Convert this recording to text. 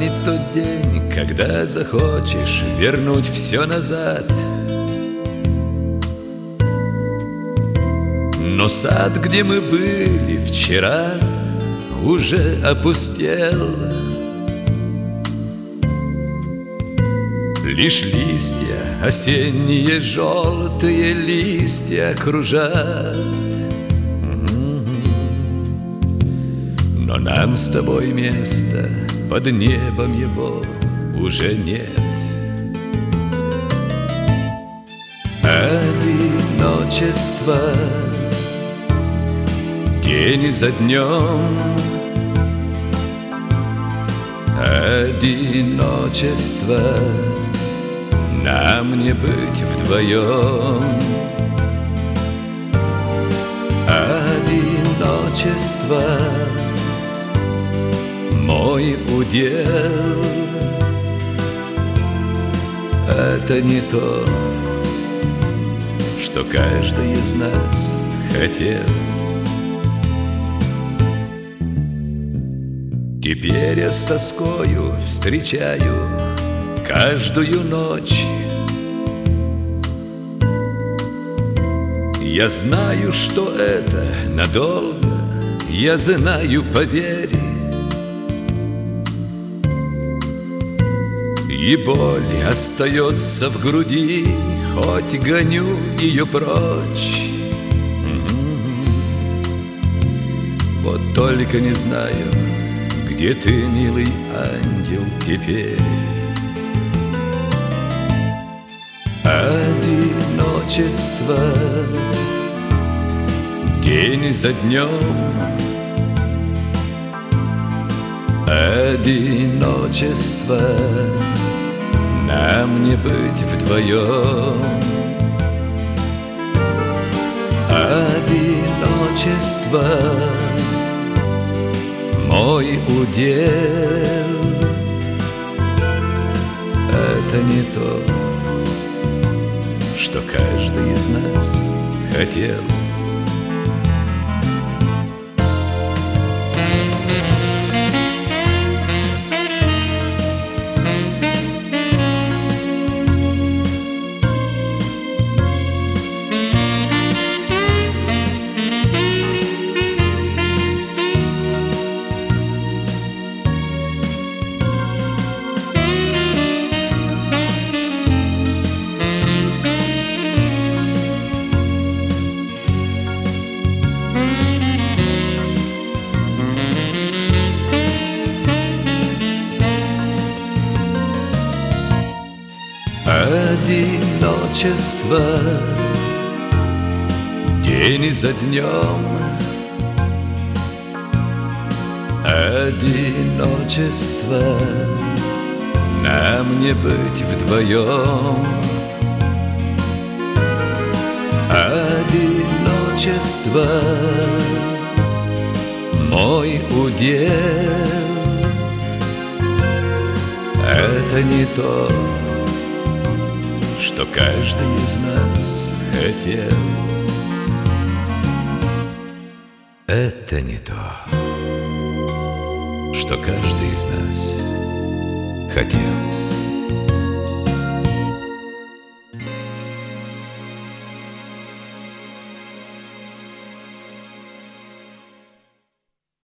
настанет тот день, когда захочешь вернуть все назад. Но сад, где мы были вчера, уже опустел. Лишь листья осенние, желтые листья кружат. Но нам с тобой места под небом его уже нет. Одиночество день за днем, одиночество нам не быть вдвоем. Одиночество мой удел. Это не то, что каждый из нас хотел. Теперь я с тоскою встречаю каждую ночь. Я знаю, что это надолго, я знаю, поверь. И боль остается в груди, хоть гоню ее прочь. Вот только не знаю, где ты, милый ангел, теперь. Одиночество день за днем, одиночество нам не быть вдвоем. Одиночество мой удел. Это не то, что каждый из нас хотел. Одиночество день за днем, одиночество нам не быть вдвоем. Одиночество мой удел. Это не то, что каждый из нас хотел. Это не то, что каждый из нас хотел.